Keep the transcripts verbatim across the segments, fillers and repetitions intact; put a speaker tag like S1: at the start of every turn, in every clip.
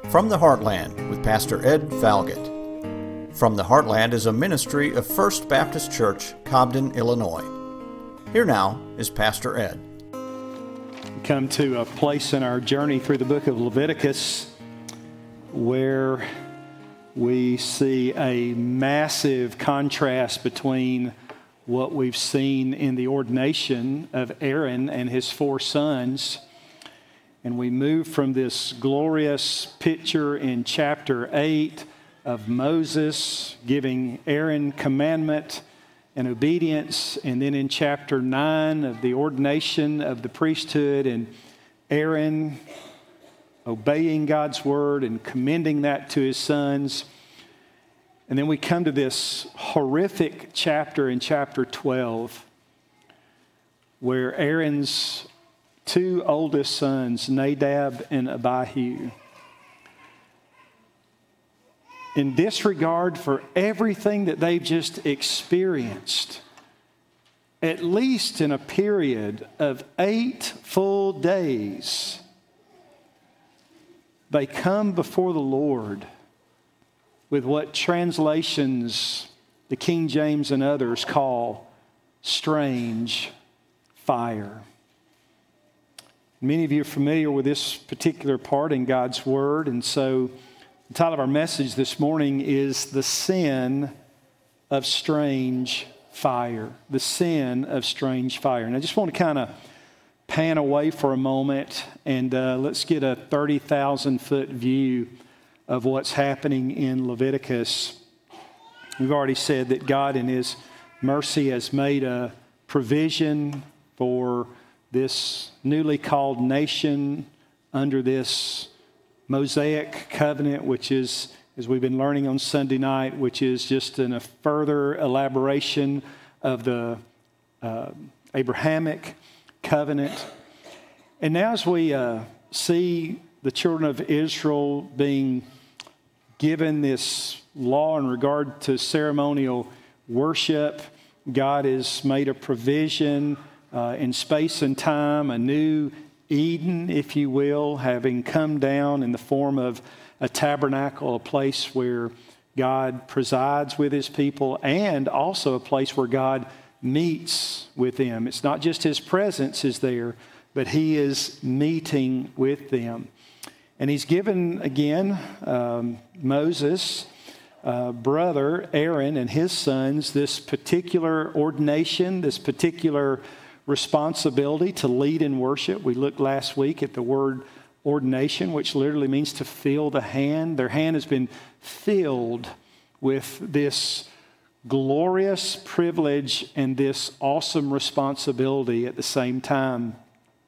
S1: From the Heartland with Pastor Ed Falgett. From the Heartland is a ministry of First Baptist Church, Cobden, Illinois. Here now is Pastor Ed.
S2: We come to a place in our journey through the book of Leviticus where we see a massive contrast between what we've seen in the ordination of Aaron and his four sons. And we move from this glorious picture in chapter eight of Moses giving Aaron commandment and obedience, and then in chapter nine of the ordination of the priesthood and Aaron obeying God's word and commending that to his sons. And then we come to this horrific chapter in chapter twelve where Aaron's two oldest sons, Nadab and Abihu, in disregard for everything that they've just experienced, at least in a period of eight full days, they come before the Lord with what translations, the King James and others, call strange fire. Many of you are familiar with this particular part in God's Word, and so the title of our message this morning is The Sin of Strange Fire. The Sin of Strange Fire. And I just want to kind of pan away for a moment and uh, let's get a thirty thousand foot view of what's happening in Leviticus. We've already said that God in His mercy has made a provision for this newly called nation under this Mosaic covenant, which is, as we've been learning on Sunday night, which is just in a further elaboration of the uh, Abrahamic covenant. And now as we uh, see the children of Israel being given this law in regard to ceremonial worship, God has made a provision uh, in space and time, a new Eden, if you will, having come down in the form of a tabernacle, a place where God presides with His people, and also a place where God meets with them. It's not just His presence is there, but He is meeting with them. And He's given, again, um, Moses' uh, brother, Aaron, and his sons this particular ordination, this particular responsibility to lead in worship. We looked last week at the word ordination, which literally means to fill the hand. Their hand has been filled with this glorious privilege and this awesome responsibility at the same time.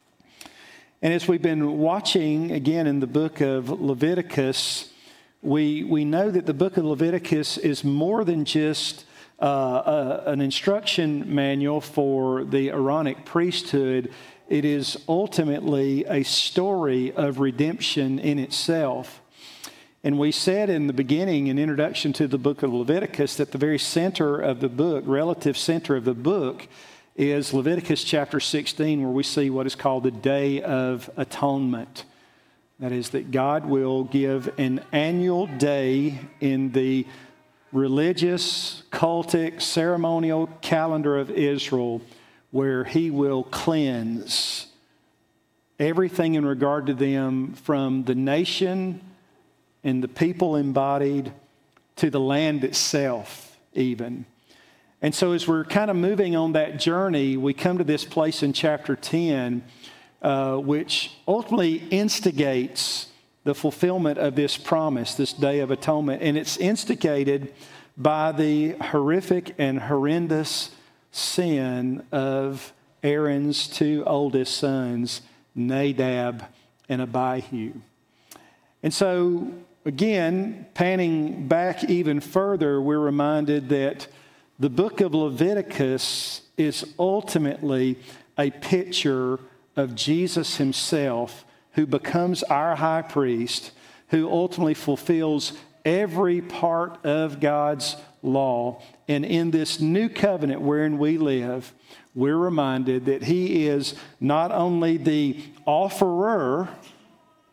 S2: And as we've been watching again in the book of Leviticus, we, we know that the book of Leviticus is more than just uh, a, an instruction manual for the Aaronic priesthood. It is ultimately a story of redemption in itself. And we said in the beginning, in introduction to the book of Leviticus, that the very center of the book, relative center of the book, is Leviticus chapter sixteen, where we see what is called the Day of Atonement. That is, that God will give an annual day in the religious, cultic, ceremonial calendar of Israel where He will cleanse everything in regard to them, from the nation and the people embodied to the land itself even. And so as we're kind of moving on that journey, we come to this place in chapter ten, uh, which ultimately instigates the fulfillment of this promise, this Day of Atonement. And it's instigated by the horrific and horrendous sin of Aaron's two oldest sons, Nadab and Abihu. And so, again, panning back even further, we're reminded that the book of Leviticus is ultimately a picture of Jesus Himself, who becomes our high priest, who ultimately fulfills every part of God's law. And in this new covenant wherein we live, we're reminded that He is not only the offerer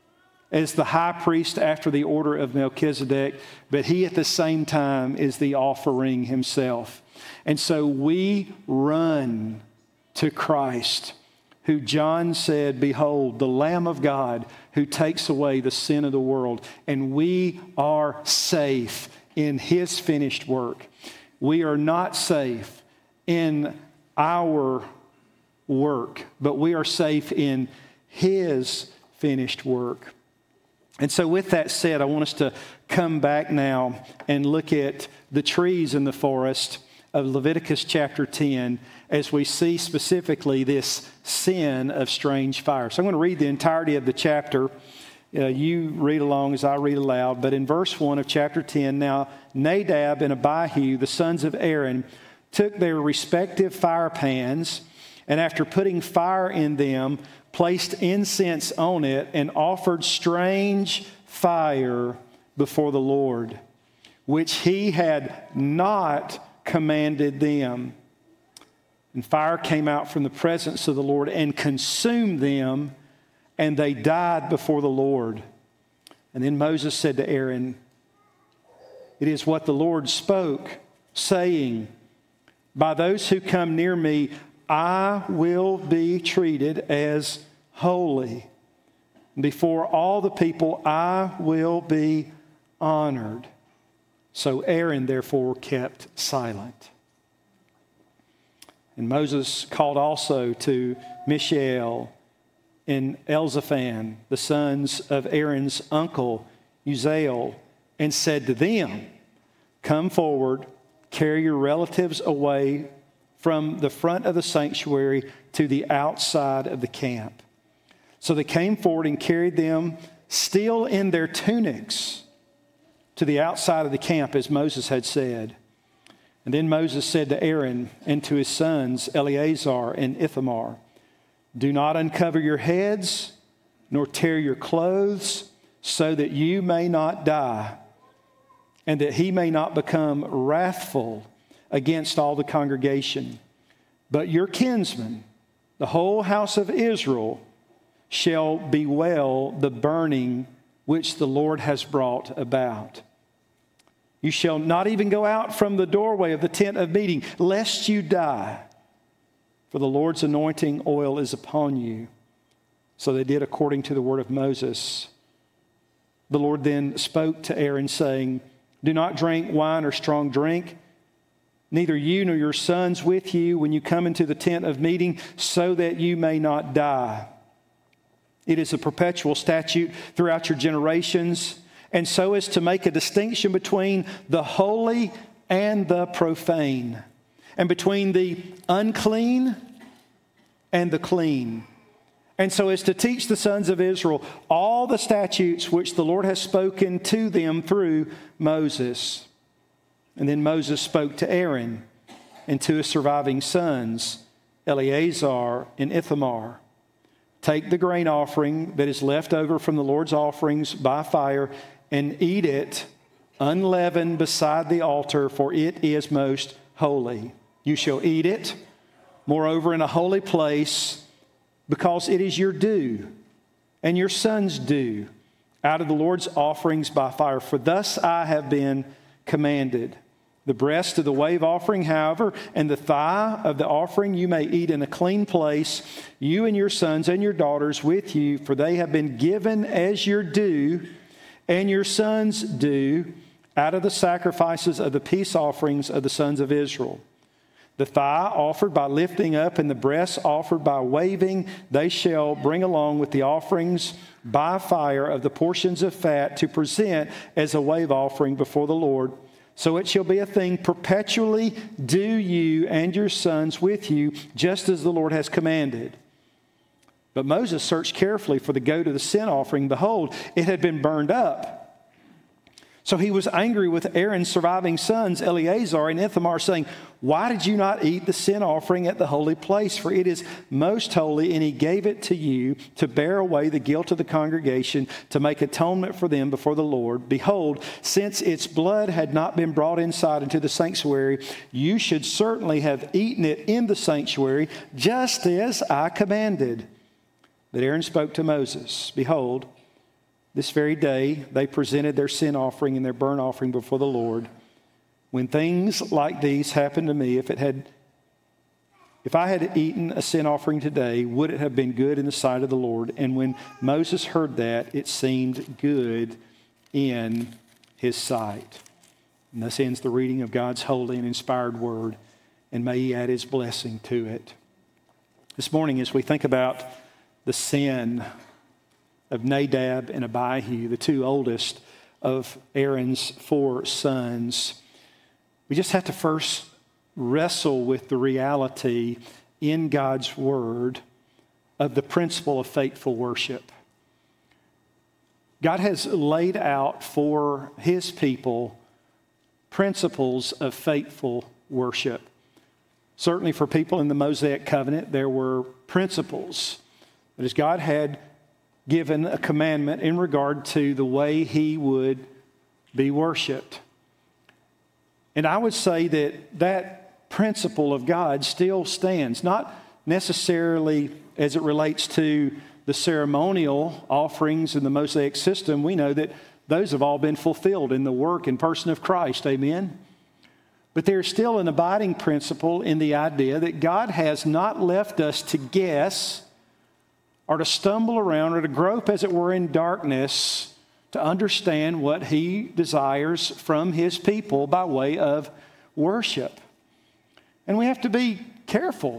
S2: as the high priest after the order of Melchizedek, but he at the same time is the offering himself. And so we run to Christ, who John said, "Behold, the Lamb of God who takes away the sin of the world." And we are safe in his finished work. We are not safe in our work, but we are safe in his finished work. And so with that said, I want us to come back now and look at the trees in the forest of Leviticus chapter ten as we see specifically this sin of strange fire. So I'm going to read the entirety of the chapter. Uh, you read along as I read aloud. But in verse one of chapter ten, now Nadab and Abihu, the sons of Aaron, took their respective fire pans, and after putting fire in them, placed incense on it, and offered strange fire before the Lord, which he had not commanded them. And fire came out from the presence of the Lord and consumed them, and they died before the Lord. And then Moses said to Aaron, "It is what the Lord spoke, saying, by those who come near me, I will be treated as holy. Before all the people, I will be honored." So Aaron therefore kept silent. And Moses called also to Mishael and Elzaphan, the sons of Aaron's uncle Uzziel, and said to them, "Come forward, carry your relatives away from the front of the sanctuary to the outside of the camp." So they came forward and carried them still in their tunics to the outside of the camp, as Moses had said. And then Moses said to Aaron and to his sons Eleazar and Ithamar, "Do not uncover your heads, nor tear your clothes, so that you may not die, and that he may not become wrathful against all the congregation. But your kinsmen, the whole house of Israel, shall bewail the burning which the Lord has brought about. You shall not even go out from the doorway of the tent of meeting, lest you die. For the Lord's anointing oil is upon you." So they did according to the word of Moses. The Lord then spoke to Aaron, saying, "Do not drink wine or strong drink, neither you nor your sons with you, when you come into the tent of meeting, so that you may not die. It is a perpetual statute throughout your generations, and so as to make a distinction between the holy and the profane, and between the unclean and the clean, and so as to teach the sons of Israel all the statutes which the Lord has spoken to them through Moses." And then Moses spoke to Aaron and to his surviving sons, Eleazar and Ithamar, "Take the grain offering that is left over from the Lord's offerings by fire and eat it unleavened beside the altar, for it is most holy. You shall eat it, moreover, in a holy place, because it is your due and your sons' due out of the Lord's offerings by fire. For thus I have been commanded. The breast of the wave offering, however, and the thigh of the offering you may eat in a clean place, you and your sons and your daughters with you, for they have been given as your due and your sons' due out of the sacrifices of the peace offerings of the sons of Israel. The thigh offered by lifting up and the breast offered by waving, they shall bring along with the offerings by fire of the portions of fat to present as a wave offering before the Lord. So it shall be a thing perpetually due you and your sons with you, just as the Lord has commanded." But Moses searched carefully for the goat of the sin offering. Behold, it had been burned up. So he was angry with Aaron's surviving sons, Eleazar and Ithamar, saying, "Why did you not eat the sin offering at the holy place? For it is most holy, and he gave it to you to bear away the guilt of the congregation, to make atonement for them before the Lord. Behold, since its blood had not been brought inside into the sanctuary, you should certainly have eaten it in the sanctuary, just as I commanded." But Aaron spoke to Moses, "Behold, this very day, they presented their sin offering and their burnt offering before the Lord. When things like these happened to me, if it had, if I had eaten a sin offering today, would it have been good in the sight of the Lord? And when Moses heard that, it seemed good in his sight. And thus ends the reading of God's holy and inspired word, and may he add his blessing to it. This morning, as we think about the sin of Nadab and Abihu, the two oldest of Aaron's four sons, we just have to first wrestle with the reality in God's word of the principle of faithful worship. God has laid out for his people principles of faithful worship. Certainly for people in the Mosaic covenant, there were principles. But as God had given a commandment in regard to the way he would be worshiped. And I would say that that principle of God still stands, not necessarily as it relates to the ceremonial offerings in the Mosaic system. We know that those have all been fulfilled in the work and person of Christ, amen? But there's still an abiding principle in the idea that God has not left us to guess or to stumble around or to grope, as it were, in darkness to understand what he desires from his people by way of worship. And we have to be careful.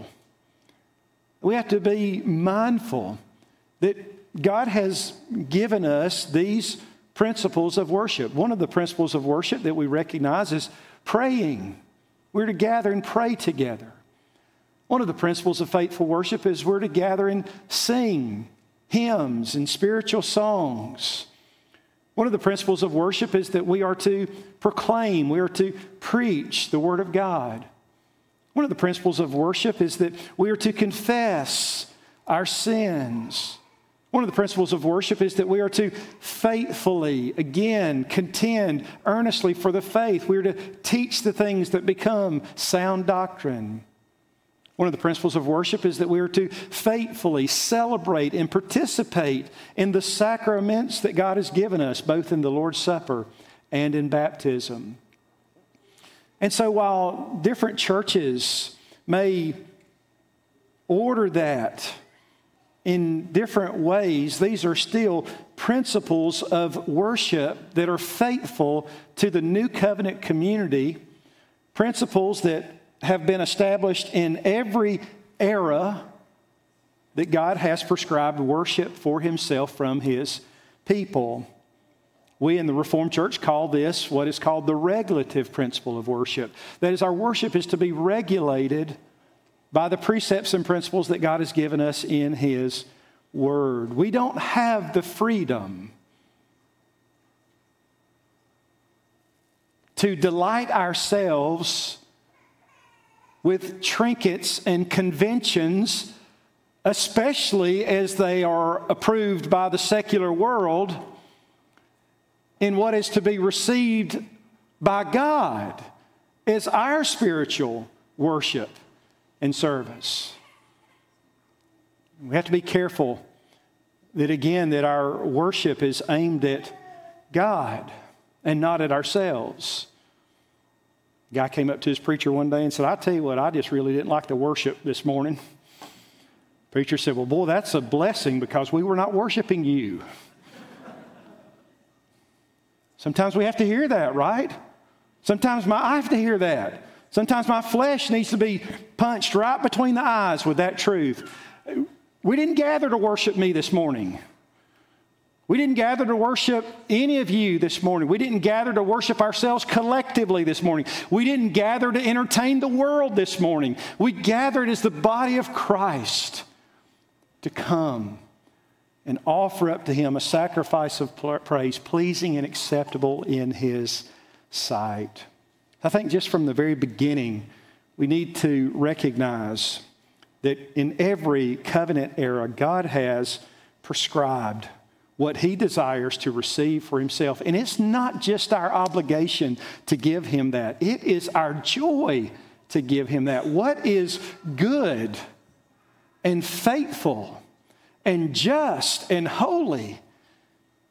S2: We have to be mindful that God has given us these principles of worship. One of the principles of worship that we recognize is praying. We're to gather and pray together. One of the principles of faithful worship is we're to gather and sing hymns and spiritual songs. One of the principles of worship is that we are to proclaim, we are to preach the Word of God. One of the principles of worship is that we are to confess our sins. One of the principles of worship is that we are to faithfully, again, contend earnestly for the faith. We are to teach the things that become sound doctrine. One of the principles of worship is that we are to faithfully celebrate and participate in the sacraments that God has given us, both in the Lord's Supper and in baptism. And so while different churches may order that in different ways, these are still principles of worship that are faithful to the new covenant community, principles that have been established in every era that God has prescribed worship for himself from his people. We in the Reformed Church call this what is called the regulative principle of worship. That is, our worship is to be regulated by the precepts and principles that God has given us in his word. We don't have the freedom to delight ourselves with trinkets and conventions, especially as they are approved by the secular world, in what is to be received by God as our spiritual worship and service. We have to be careful that, again, that our worship is aimed at God and not at ourselves. A guy came up to his preacher one day and said, I tell you what, I just really didn't like the worship this morning. Preacher said, well, boy, that's a blessing because we were not worshiping you. Sometimes we have to hear that, right? Sometimes my, I have to hear that. Sometimes my flesh needs to be punched right between the eyes with that truth. We didn't gather to worship me this morning. We didn't gather to worship any of you this morning. We didn't gather to worship ourselves collectively this morning. We didn't gather to entertain the world this morning. We gathered as the body of Christ to come and offer up to him a sacrifice of praise, pleasing and acceptable in his sight. I think just from the very beginning, we need to recognize that in every covenant era, God has prescribed what he desires to receive for himself. And it's not just our obligation to give him that. It is our joy to give him that. What is good and faithful and just and holy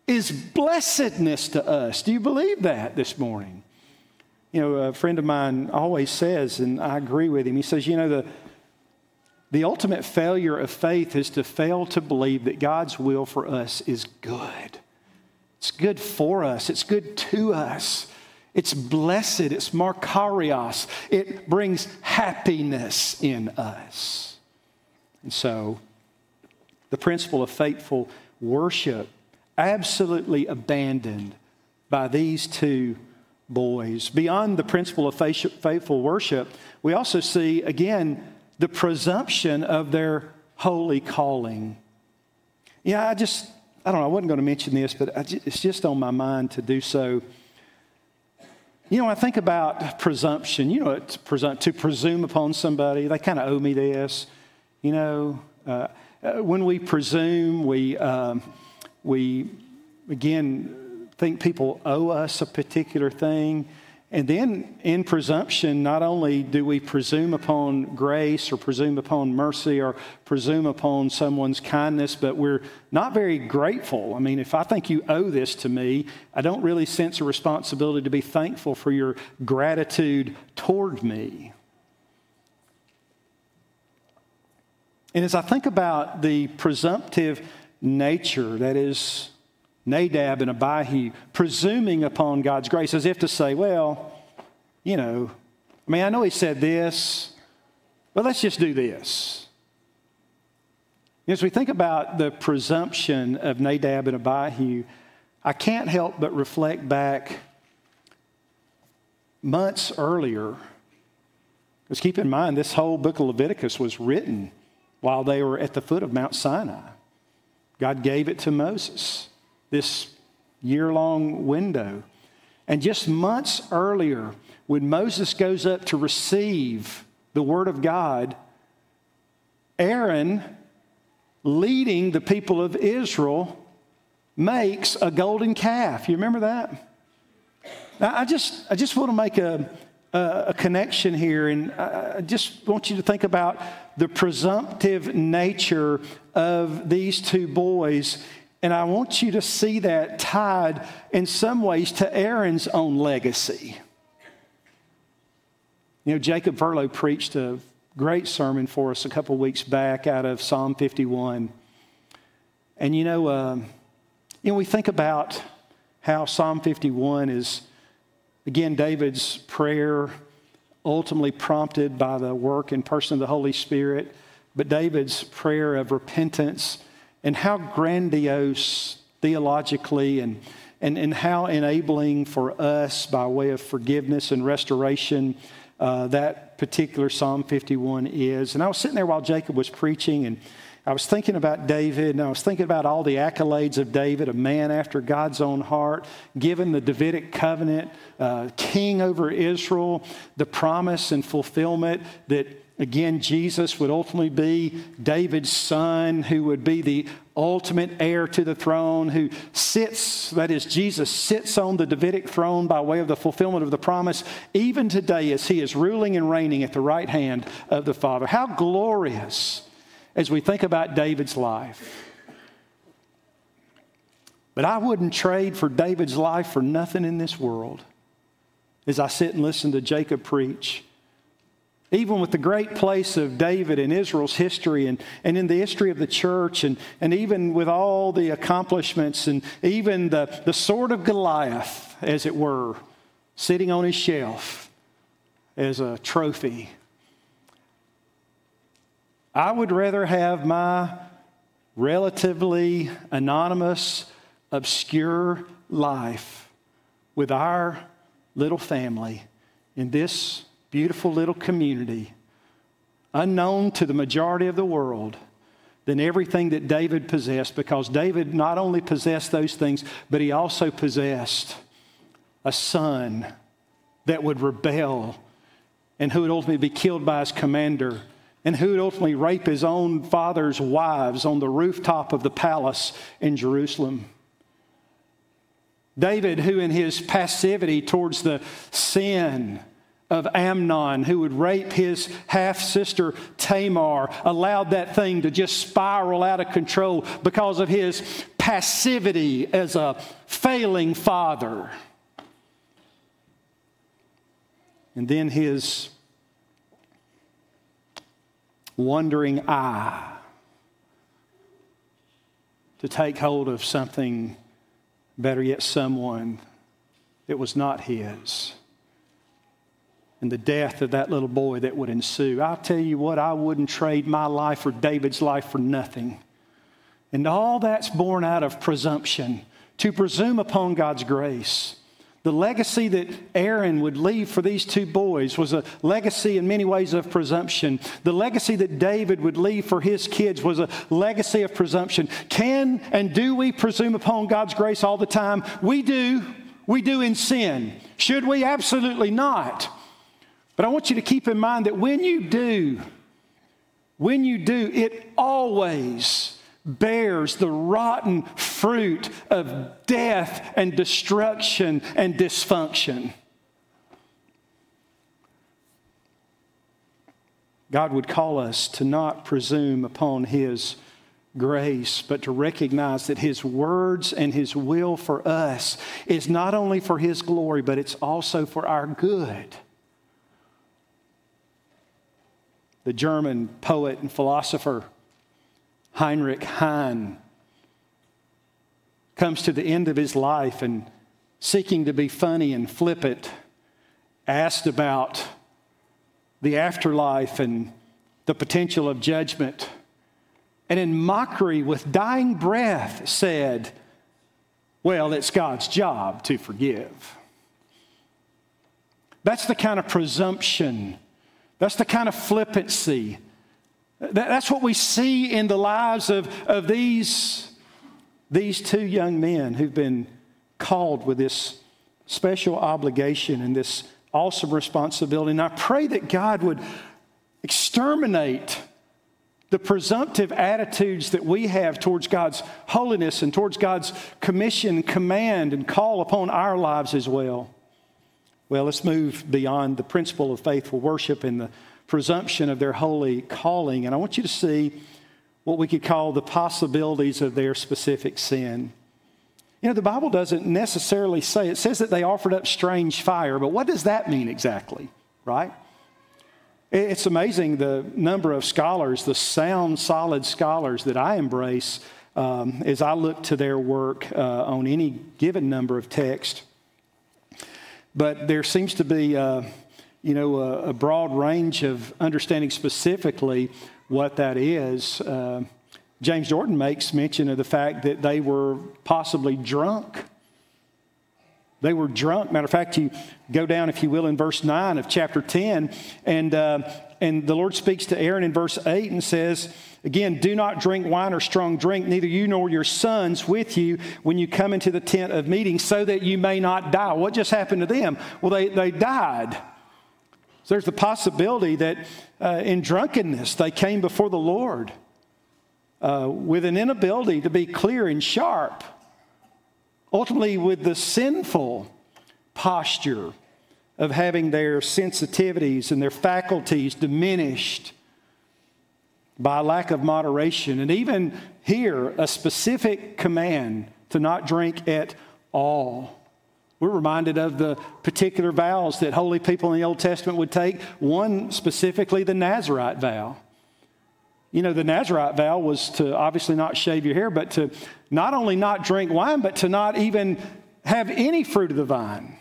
S2: is blessedness to us. Do you believe that this morning? You know, a friend of mine always says, and I agree with him, he says, you know, the, the ultimate failure of faith is to fail to believe that God's will for us is good. It's good for us. It's good to us. It's blessed. It's makarios. It brings happiness in us. And so, the principle of faithful worship absolutely abandoned by these two boys. Beyond the principle of faithful worship, we also see, again, the presumption of their holy calling. Yeah, I just, I don't know, I wasn't going to mention this, but I just, it's just on my mind to do so. You know, when I think about presumption, you know, to presume, to presume upon somebody, they kind of owe me this. You know, uh, when we presume, we... Um, We, again, think people owe us a particular thing. And then in presumption, not only do we presume upon grace or presume upon mercy or presume upon someone's kindness, but we're not very grateful. I mean, if I think you owe this to me, I don't really sense a responsibility to be thankful for your gratitude toward me. And as I think about the presumptive nature, that is Nadab and Abihu, presuming upon God's grace as if to say, well, you know, I mean, I know he said this, but let's just do this. As we think about the presumption of Nadab and Abihu, I can't help but reflect back months earlier. Because keep in mind, this whole book of Leviticus was written while they were at the foot of Mount Sinai. God gave it to Moses, this year-long window. And just months earlier, when Moses goes up to receive the word of God, Aaron, leading the people of Israel, makes a golden calf. You remember that? Now, I just, I just want to make a, a, a connection here, and I just want you to think about the presumptive nature of these two boys, and I want you to see that tied in some ways to Aaron's own legacy. You know, Jacob Verlo preached a great sermon for us a couple of weeks back out of Psalm fifty-one. And you know, uh, you know, we think about how Psalm fifty-one is, again, David's prayer, ultimately prompted by the work and person of the Holy Spirit, but David's prayer of repentance, and how grandiose theologically and, and, and how enabling for us by way of forgiveness and restoration uh, that particular Psalm fifty-one is. And I was sitting there while Jacob was preaching, and I was thinking about David, and I was thinking about all the accolades of David, a man after God's own heart, given the Davidic covenant, uh, king over Israel, the promise and fulfillment that, again, Jesus would ultimately be David's son, who would be the ultimate heir to the throne, who sits, that is, Jesus sits on the Davidic throne by way of the fulfillment of the promise, even today as he is ruling and reigning at the right hand of the Father. How glorious as we think about David's life. But I wouldn't trade for David's life for nothing in this world as I sit and listen to Jacob preach. Even with the great place of David in Israel's history and, and in the history of the church, and, and even with all the accomplishments and even the, the sword of Goliath, as it were, sitting on his shelf as a trophy, I would rather have my relatively anonymous, obscure life with our little family in this beautiful little community, unknown to the majority of the world, than everything that David possessed, because David not only possessed those things, but he also possessed a son that would rebel and who would ultimately be killed by his commander, and who would ultimately rape his own father's wives on the rooftop of the palace in Jerusalem. David, who in his passivity towards the sin of Amnon, who would rape his half-sister Tamar, allowed that thing to just spiral out of control because of his passivity as a failing father. And then his wandering eye to take hold of something, better yet, someone that was not his. And the death of that little boy that would ensue. I'll tell you what, I wouldn't trade my life or David's life for nothing. And all that's born out of presumption, to presume upon God's grace. The legacy that Aaron would leave for these two boys was a legacy in many ways of presumption. The legacy that David would leave for his kids was a legacy of presumption. Can and do we presume upon God's grace all the time? We do. We do in sin. Should we? Absolutely not. But I want you to keep in mind that when you do, when you do, it always bears the rotten fruit of death and destruction and dysfunction. God would call us to not presume upon His grace, but to recognize that His words and His will for us is not only for His glory, but it's also for our good. The German poet and philosopher Heinrich Heine comes to the end of his life and, seeking to be funny and flippant, asked about the afterlife and the potential of judgment, and in mockery with dying breath said, well, it's God's job to forgive. That's the kind of presumption, that's the kind of flippancy. That's what we see in the lives of, of these, these two young men who've been called with this special obligation and this awesome responsibility. And I pray that God would exterminate the presumptive attitudes that we have towards God's holiness and towards God's commission, command, and call upon our lives as well. Well, let's move beyond the principle of faithful worship and the presumption of their holy calling. And I want you to see what we could call the possibilities of their specific sin. You know, the Bible doesn't necessarily say, it says that they offered up strange fire, but what does that mean exactly, right? It's amazing the number of scholars, the sound, solid scholars that I embrace um, as I look to their work uh, on any given number of texts. But there seems to be, uh, you know, a, a broad range of understanding specifically what that is. Uh, James Jordan makes mention of the fact that they were possibly drunk. They were drunk. Matter of fact, you go down, if you will, in verse nine of chapter ten, and uh, and the Lord speaks to Aaron in verse eight and says, again, do not drink wine or strong drink, neither you nor your sons with you when you come into the tent of meeting, so that you may not die. What just happened to them? Well, they, they died. So there's the possibility that uh, in drunkenness they came before the Lord uh, with an inability to be clear and sharp. Ultimately, with the sinful posture of having their sensitivities and their faculties diminished by lack of moderation. And even here, a specific command to not drink at all. We're reminded of the particular vows that holy people in the Old Testament would take. One specifically, the Nazirite vow. You know, the Nazirite vow was to obviously not shave your hair, but to not only not drink wine, but to not even have any fruit of the vine.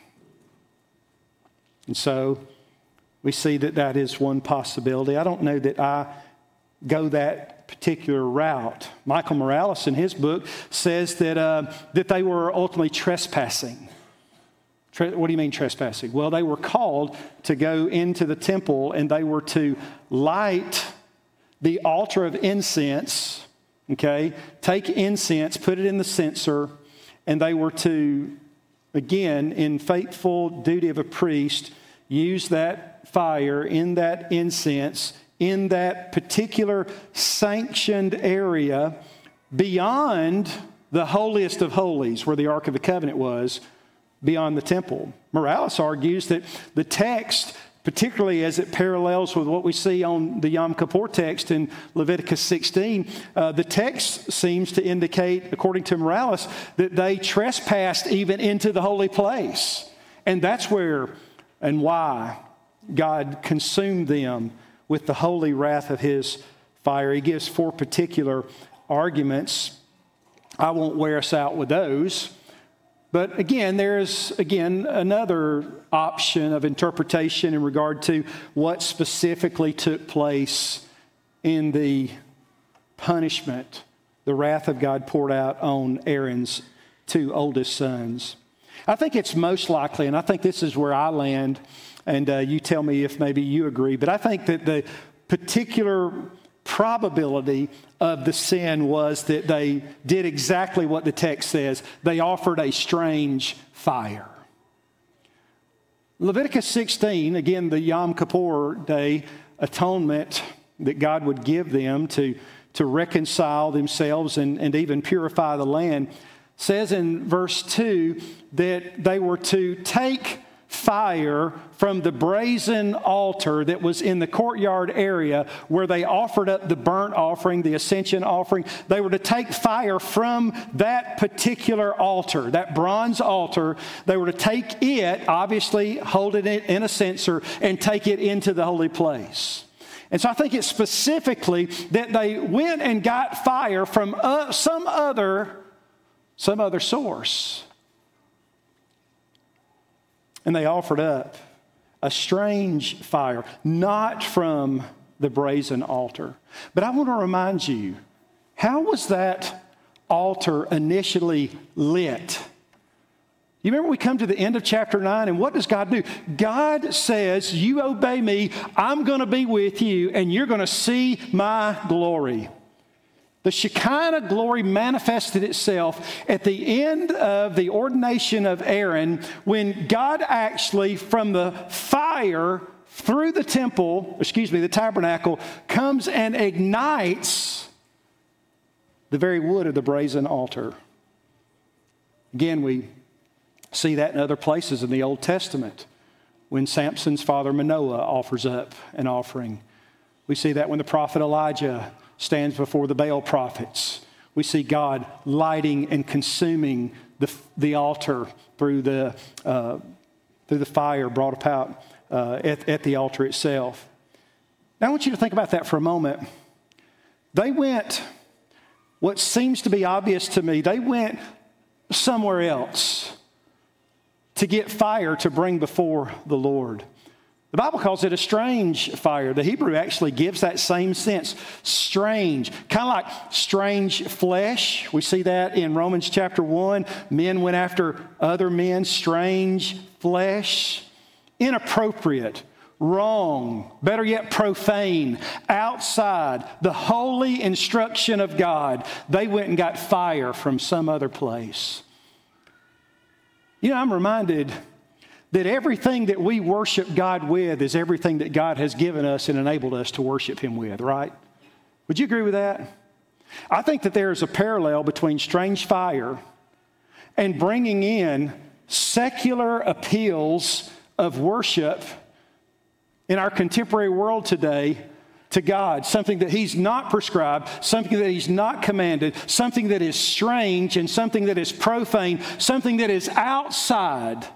S2: And so we see that that is one possibility. I don't know that I go that particular route. Michael Morales, in his book, says that uh, that they were ultimately trespassing. Tre- what do you mean trespassing? Well, they were called to go into the temple and they were to light the altar of incense, okay, take incense, put it in the censer, and they were to, again, in faithful duty of a priest, use that fire in that incense, in that particular sanctioned area beyond the holiest of holies, where the Ark of the Covenant was, beyond the temple. Morales argues that the text particularly as it parallels with what we see on the Yom Kippur text in Leviticus sixteen. Uh, the text seems to indicate, according to Morales, that they trespassed even into the holy place. And that's where and why God consumed them with the holy wrath of his fire. He gives four particular arguments. I won't wear us out with those. But again, there's, again, another option of interpretation in regard to what specifically took place in the punishment, the wrath of God poured out on Aaron's two oldest sons. I think it's most likely, and I think this is where I land, and uh, you tell me if maybe you agree, but I think that the particular probability of the sin was that they did exactly what the text says. They offered a strange fire. Leviticus sixteen, again, the Yom Kippur Day atonement that God would give them to, to reconcile themselves and, and even purify the land, says in verse two that they were to take fire from the brazen altar that was in the courtyard area where they offered up the burnt offering, the ascension offering. They were to take fire from that particular altar, that bronze altar. They were to take it, obviously holding it in a censer, and take it into the holy place. And so I think it's specifically that they went and got fire from uh, some other, some other source. And they offered up a strange fire, not from the brazen altar. But I want to remind you, how was that altar initially lit? You remember we come to the end of chapter nine, and what does God do? God says, you obey me, I'm going to be with you, and you're going to see my glory. The Shekinah glory manifested itself at the end of the ordination of Aaron when God actually, from the fire through the temple, excuse me, the tabernacle, comes and ignites the very wood of the brazen altar. Again, we see that in other places in the Old Testament when Samson's father Manoah offers up an offering. We see that when the prophet Elijah stands before the Baal prophets. We see God lighting and consuming the, the altar through the, uh, through the fire brought about uh, at, at the altar itself. Now I want you to think about that for a moment. They went, what seems to be obvious to me, they went somewhere else to get fire to bring before the Lord. The Bible calls it a strange fire. The Hebrew actually gives that same sense. Strange. Kind of like strange flesh. We see that in Romans chapter one. Men went after other men. Strange flesh. Inappropriate. Wrong. Better yet, profane. Outside the holy instruction of God. They went and got fire from some other place. You know, I'm reminded that everything that we worship God with is everything that God has given us and enabled us to worship Him with, right? Would you agree with that? I think that there is a parallel between strange fire and bringing in secular appeals of worship in our contemporary world today to God, something that He's not prescribed, something that He's not commanded, something that is strange and something that is profane, something that is outside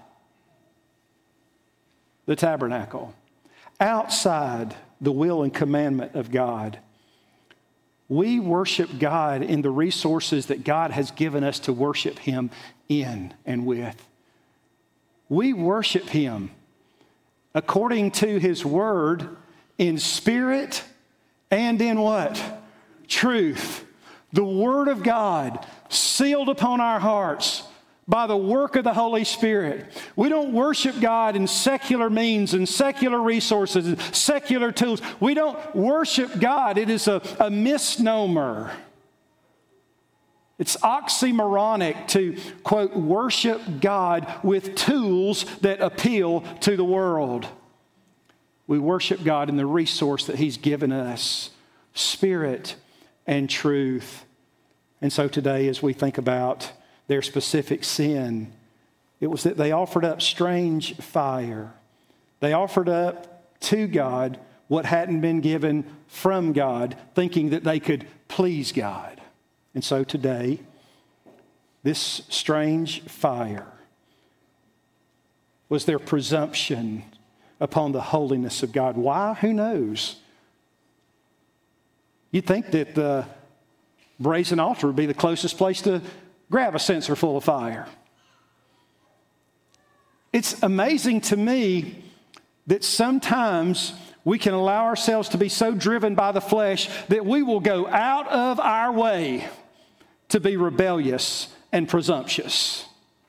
S2: the tabernacle, outside the will and commandment of God. We worship God in the resources that God has given us to worship Him in and with. We worship Him according to His word in spirit and in what? Truth. The word of God sealed upon our hearts by the work of the Holy Spirit. We don't worship God in secular means and secular resources and secular tools. We don't worship God. It is a, a misnomer. It's oxymoronic to, quote, worship God with tools that appeal to the world. We worship God in the resource that He's given us, spirit and truth. And so today, as we think about their specific sin, it was that they offered up strange fire. They offered up to God what hadn't been given from God, thinking that they could please God. And so today, this strange fire was their presumption upon the holiness of God. Why? Who knows? You'd think that the brazen altar would be the closest place to grab a censer full of fire. It's amazing to me that sometimes we can allow ourselves to be so driven by the flesh that we will go out of our way to be rebellious and presumptuous.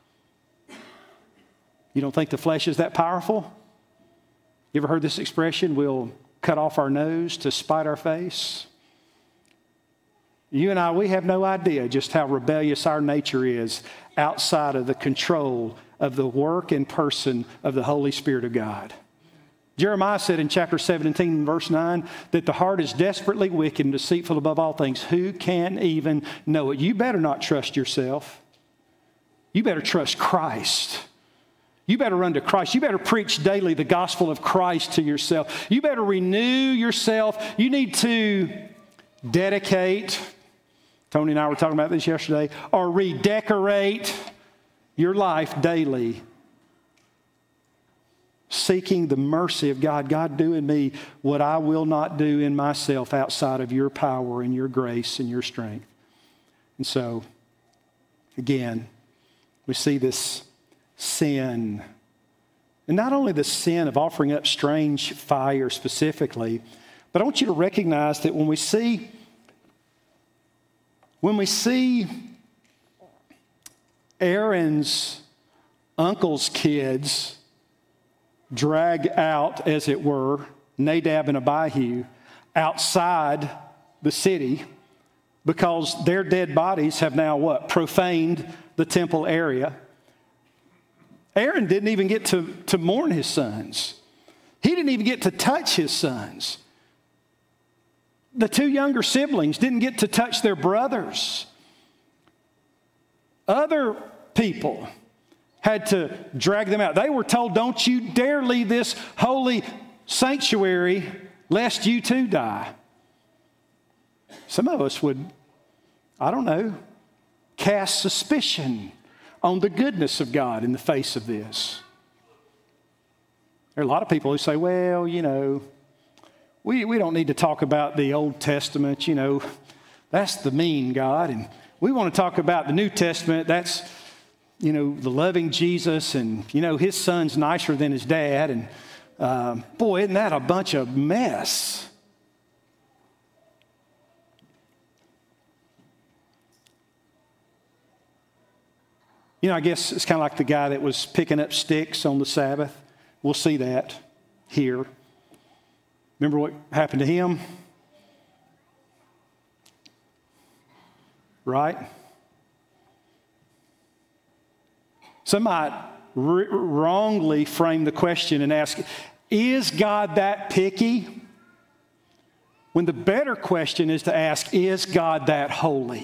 S2: You don't think the flesh is that powerful? You ever heard this expression, we'll cut off our nose to spite our face? You and I, we have no idea just how rebellious our nature is outside of the control of the work and person of the Holy Spirit of God. Jeremiah said in chapter seventeen, verse nine, that the heart is desperately wicked and deceitful above all things. Who can even know it? You better not trust yourself. You better trust Christ. You better run to Christ. You better preach daily the gospel of Christ to yourself. You better renew yourself. You need to dedicate, Tony and I were talking about this yesterday, or redecorate your life daily, seeking the mercy of God. God, do in me what I will not do in myself outside of your power and your grace and your strength. And so, again, we see this sin. And not only the sin of offering up strange fire specifically, but I want you to recognize that when we see, when we see Aaron's uncle's kids drag out, as it were, Nadab and Abihu outside the city because their dead bodies have now what? Profaned the temple area. Aaron didn't even get to, to mourn his sons. He didn't even get to touch his sons. The two younger siblings didn't get to touch their brothers. Other people had to drag them out. They were told, don't you dare leave this holy sanctuary lest you too die. Some of us would, I don't know, cast suspicion on the goodness of God in the face of this. There are a lot of people who say, well, you know, we, we don't need to talk about the Old Testament, you know, that's the mean God. And we want to talk about the New Testament, that's, you know, the loving Jesus, and, you know, his son's nicer than his dad. And um, boy, isn't that a bunch of mess? You know, I guess it's kind of like the guy that was picking up sticks on the Sabbath. We'll see that here. Remember what happened to him? Right? Some might r- wrongly frame the question and ask, is God that picky? When the better question is to ask, is God that holy?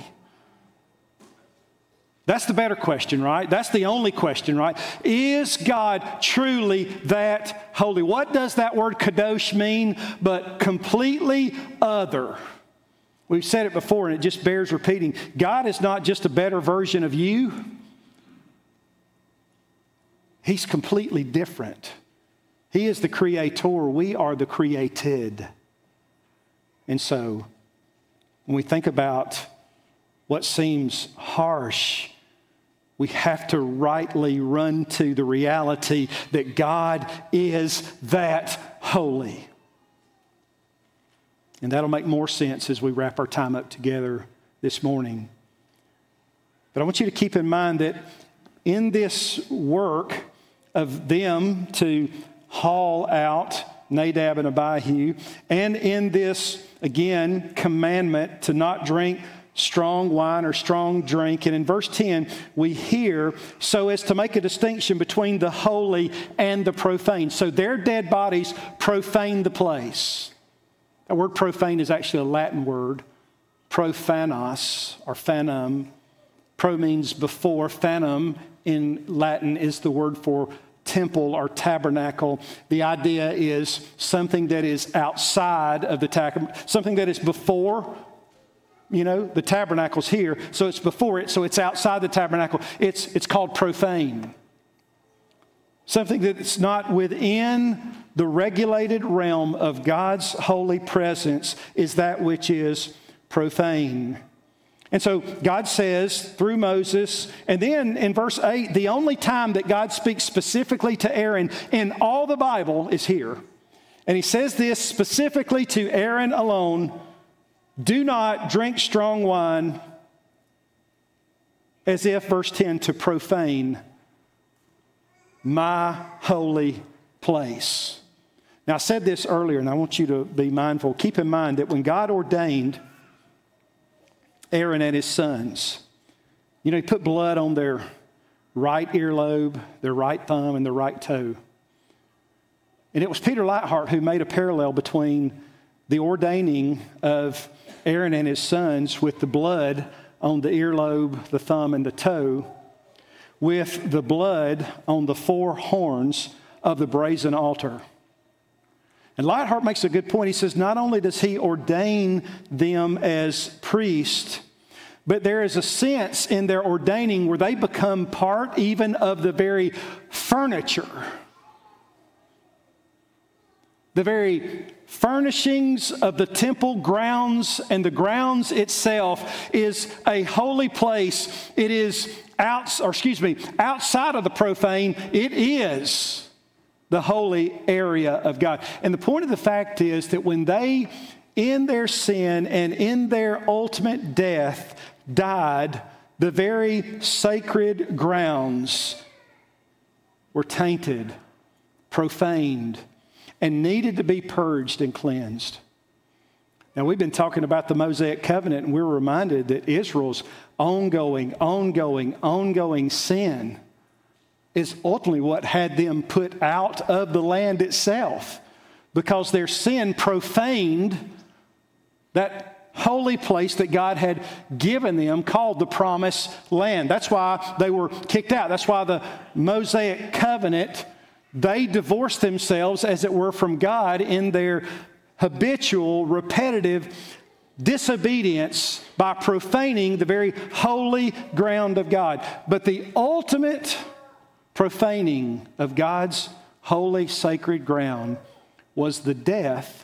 S2: That's the better question, right? That's the only question, right? Is God truly that holy? What does that word kadosh mean but completely other? We've said it before and it just bears repeating. God is not just a better version of you. He's completely different. He is the creator. We are the created. And so when we think about what seems harsh, we have to rightly run to the reality that God is that holy. And that'll make more sense as we wrap our time up together this morning. But I want you to keep in mind that in this work of them to haul out Nadab and Abihu, and in this, again, commandment to not drink strong wine or strong drink. And in verse ten, we hear, so as to make a distinction between the holy and the profane. So their dead bodies profane the place. That word profane is actually a Latin word, profanos or phanum. Pro means before. Phanum in Latin is the word for temple or tabernacle. The idea is something that is outside of the tabernacle, something that is before. You know, the tabernacle's here, so it's before it, so it's outside the tabernacle. It's, it's called profane. Something that's not within the regulated realm of God's holy presence is that which is profane. And so God says through Moses, and then in verse eight, the only time that God speaks specifically to Aaron in all the Bible is here. And he says this specifically to Aaron alone: do not drink strong wine, as if, verse ten, to profane my holy place. Now, I said this earlier, and I want you to be mindful. Keep in mind that when God ordained Aaron and his sons, you know, he put blood on their right earlobe, their right thumb, and their right toe. And it was Peter Lightheart who made a parallel between the ordaining of Aaron and his sons with the blood on the earlobe, the thumb, and the toe, with the blood on the four horns of the brazen altar. And Lightheart makes a good point. He says not only does he ordain them as priests, but there is a sense in their ordaining where they become part even of the very furniture. The very furnishings of the temple grounds and the grounds itself is a holy place. It is out, or excuse me, outside of the profane. It is the holy area of God. And the point of the fact is that when they, in their sin and in their ultimate death, died, the very sacred grounds were tainted, profaned, and needed to be purged and cleansed. Now, we've been talking about the Mosaic covenant, and we're reminded that Israel's ongoing, ongoing, ongoing sin is ultimately what had them put out of the land itself, because their sin profaned that holy place that God had given them called the Promised Land. That's why they were kicked out. That's why the Mosaic covenant, they divorced themselves, as it were, from God in their habitual, repetitive disobedience by profaning the very holy ground of God. But the ultimate profaning of God's holy, sacred ground was the death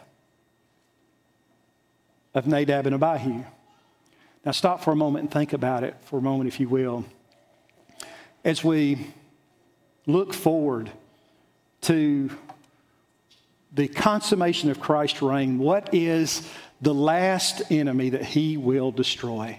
S2: of Nadab and Abihu. Now stop for a moment and think about it for a moment, if you will. As we look forward to the consummation of Christ's reign, what is the last enemy that he will destroy?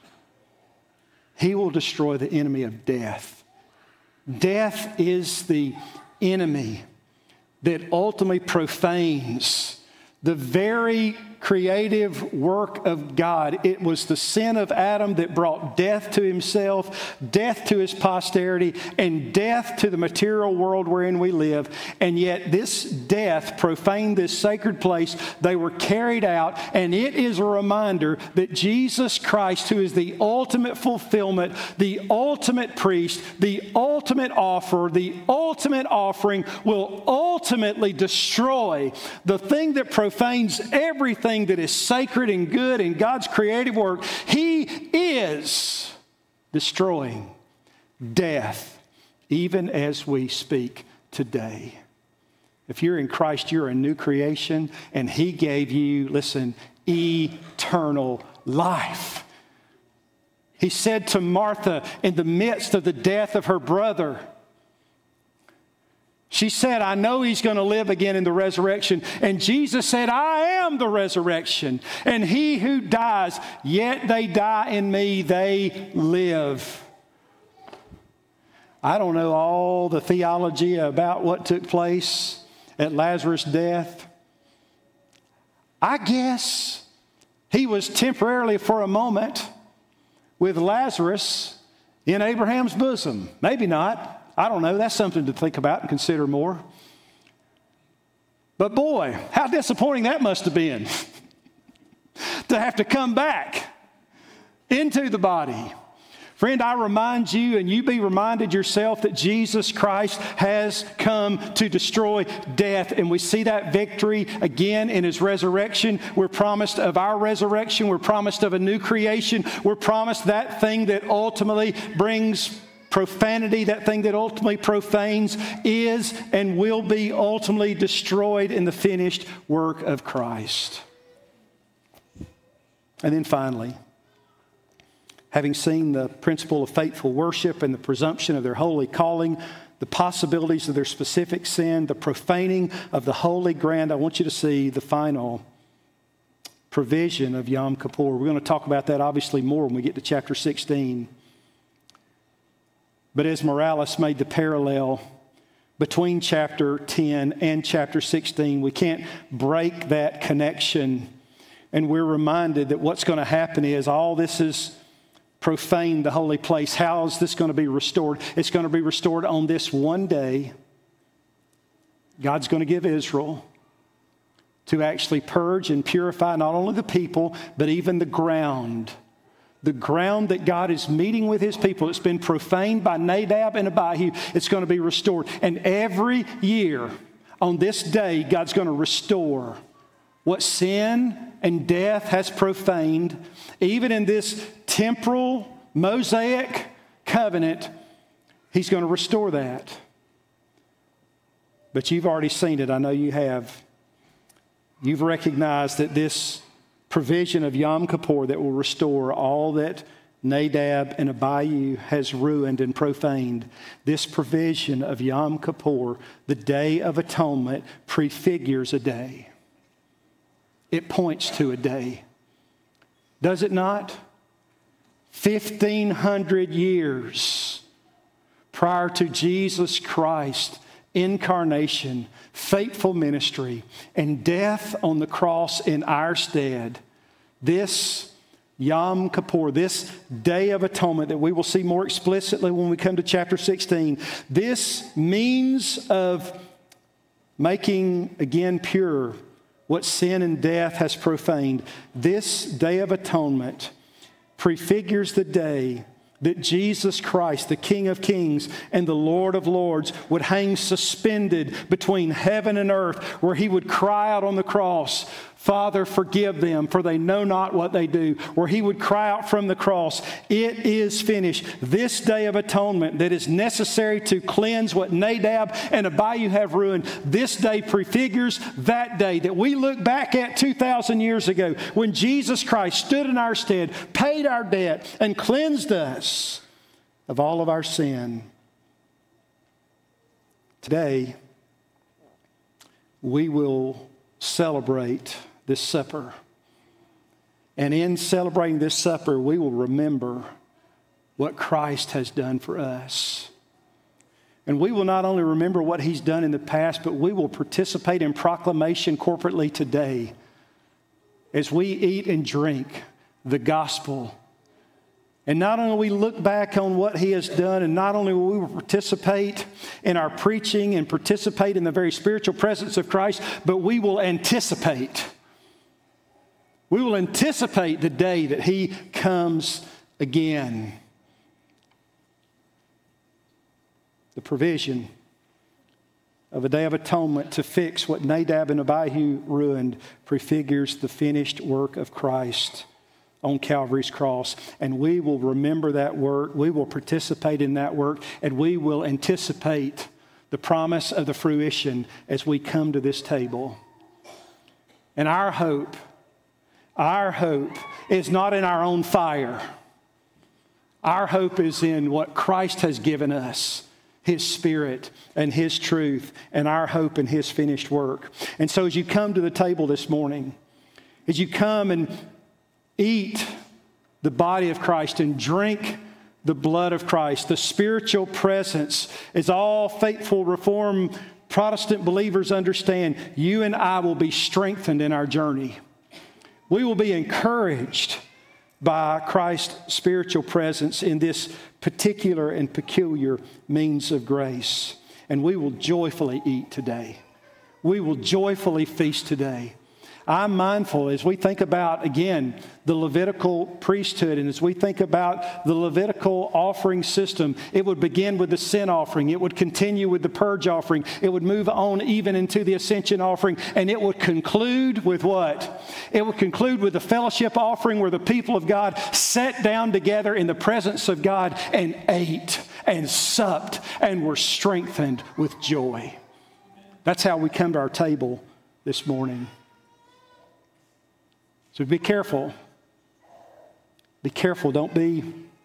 S2: He will destroy the enemy of death. Death is the enemy that ultimately profanes the very creative work of God. It was the sin of Adam that brought death to himself, death to his posterity, and death to the material world wherein we live. And yet this death profaned this sacred place. They were carried out, and it is a reminder that Jesus Christ, who is the ultimate fulfillment, the ultimate priest, the ultimate offerer, the ultimate offering, will ultimately destroy the thing that profanes everything that is sacred and good in God's creative work. He is destroying death, even as we speak today. If you're in Christ, you're a new creation, and He gave you, listen, eternal life. He said to Martha in the midst of the death of her brother, she said, I know he's going to live again in the resurrection. And Jesus said, I am the resurrection. And he who dies, yet they die in me, they live. I don't know all the theology about what took place at Lazarus' death. I guess he was temporarily, for a moment, with Lazarus in Abraham's bosom. Maybe not. I don't know. That's something to think about and consider more. But boy, how disappointing that must have been to have to come back into the body Friend, I remind you, and you be reminded yourself, that Jesus Christ has come to destroy death. And we see that victory again in His resurrection. We're promised of our resurrection. We're promised of a new creation. We're promised that thing that ultimately brings profanity, that thing that ultimately profanes, is and will be ultimately destroyed in the finished work of Christ. And then finally, having seen the principle of faithful worship and the presumption of their holy calling, the possibilities of their specific sin, the profaning of the holy ground, I want you to see the final provision of Yom Kippur. We're going to talk about that obviously more when we get to chapter sixteen. But as Morales made the parallel between chapter ten and chapter sixteen, we can't break that connection. And we're reminded that what's going to happen is all this is profaned, the holy place. How is this going to be restored? It's going to be restored on this one day. God's going to give Israel to actually purge and purify not only the people, but even the ground. The ground that God is meeting with His people. It's been profaned by Nadab and Abihu. It's going to be restored. And every year on this day, God's going to restore what sin and death has profaned. Even in this temporal Mosaic covenant, He's going to restore that. But you've already seen it. I know you have. You've recognized that this provision of Yom Kippur that will restore all that Nadab and Abihu has ruined and profaned. This provision of Yom Kippur, the Day of Atonement, prefigures a day. It points to a day. Does it not? fifteen hundred years prior to Jesus Christ, incarnation, faithful ministry, and death on the cross in our stead, this Yom Kippur, this Day of Atonement that we will see more explicitly when we come to chapter sixteen, this means of making again pure what sin and death has profaned. This Day of Atonement prefigures the day that Jesus Christ, the King of Kings and the Lord of Lords, would hang suspended between heaven and earth, where He would cry out on the cross, "Father, forgive them, for they know not what they do." Where He would cry out from the cross, "It is finished." This Day of Atonement that is necessary to cleanse what Nadab and Abihu have ruined, this day prefigures that day that we look back at two thousand years ago, when Jesus Christ stood in our stead, paid our debt, and cleansed us of all of our sin. Today, we will celebrate this supper. And in celebrating this supper, we will remember what Christ has done for us. And we will not only remember what He's done in the past, but we will participate in proclamation corporately today as we eat and drink the gospel. And not only will we look back on what He has done, and not only will we participate in our preaching and participate in the very spiritual presence of Christ, but we will anticipate. We will anticipate the day that He comes again. The provision of a Day of Atonement to fix what Nadab and Abihu ruined prefigures the finished work of Christ on Calvary's cross. And we will remember that work, we will participate in that work, and we will anticipate the promise of the fruition as we come to this table. And our hope, our hope is not in our own fire. Our hope is in what Christ has given us, His Spirit and His truth, and our hope in His finished work. And so as you come to the table this morning, as you come and eat the body of Christ and drink the blood of Christ, the spiritual presence, as all faithful Reformed Protestant believers understand, you and I will be strengthened in our journey. We will be encouraged by Christ's spiritual presence in this particular and peculiar means of grace. And we will joyfully eat today. We will joyfully feast today. I'm mindful as we think about, again, the Levitical priesthood, and as we think about the Levitical offering system, it would begin with the sin offering. It would continue with the purge offering. It would move on even into the ascension offering, and it would conclude with what? It would conclude with the fellowship offering, where the people of God sat down together in the presence of God and ate and supped and were strengthened with joy. That's how we come to our table this morning. So be careful. Be careful. Don't be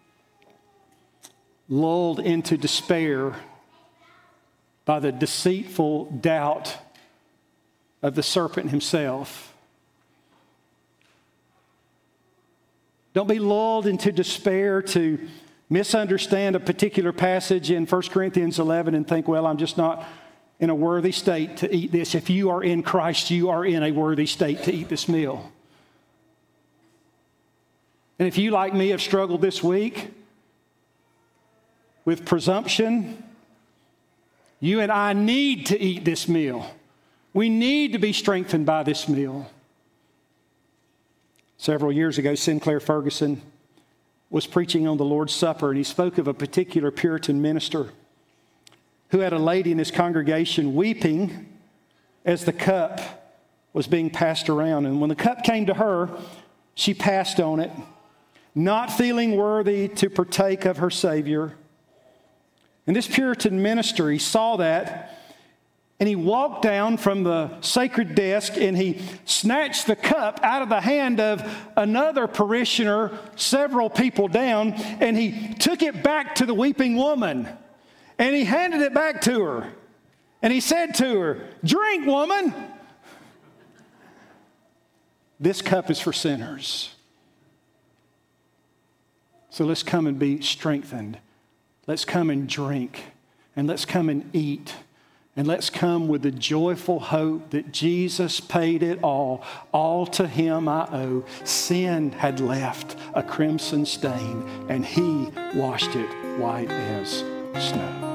S2: lulled into despair by the deceitful doubt of the serpent himself. Don't be lulled into despair to misunderstand a particular passage in First Corinthians eleven and think, well, I'm just not in a worthy state to eat this. If you are in Christ, you are in a worthy state to eat this meal. And if you, like me, have struggled this week with presumption, you and I need to eat this meal. We need to be strengthened by this meal. Several years ago, Sinclair Ferguson was preaching on the Lord's Supper, and he spoke of a particular Puritan minister who had a lady in his congregation weeping as the cup was being passed around. And when the cup came to her, she passed on it, not feeling worthy to partake of her Savior. And this Puritan minister, he saw that, and he walked down from the sacred desk and he snatched the cup out of the hand of another parishioner several people down, and he took it back to the weeping woman, and he handed it back to her. And he said to her, "Drink, woman. This cup is for sinners. So let's come and be strengthened. Let's come and drink, and let's come and eat, and let's come with the joyful hope that Jesus paid it all. All to him I owe. Sin had left a crimson stain, and he washed it white as snow."